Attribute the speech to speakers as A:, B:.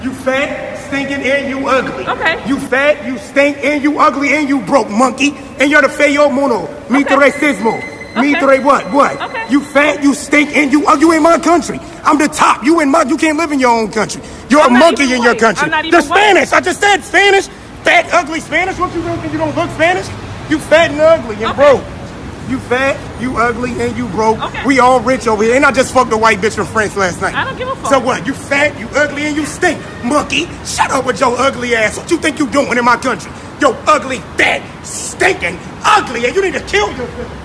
A: You fat, stinking, and you ugly.
B: Okay.
A: You fat, you stink, and you ugly, and you broke, monkey. And you're the feo mono. Mi racismo. Mi what? What?
B: Okay.
A: You fat, you stink, and you in my country. I'm the top. You can't live in your own country. You're a monkey in your country.
B: I'm not even
A: The Spanish. I just said Spanish. Fat, ugly Spanish. What you think? You don't look Spanish? You fat and ugly and broke. You fat, you ugly, and you broke.
B: Okay.
A: We all rich over here. And I just fucked a white bitch from France last night.
B: I don't give a fuck.
A: So what? You fat, you ugly, and you stink. Monkey, shut up with your ugly ass. What you think you doing in my country? Yo ugly, fat, stinking, ugly, and you need to kill yourself.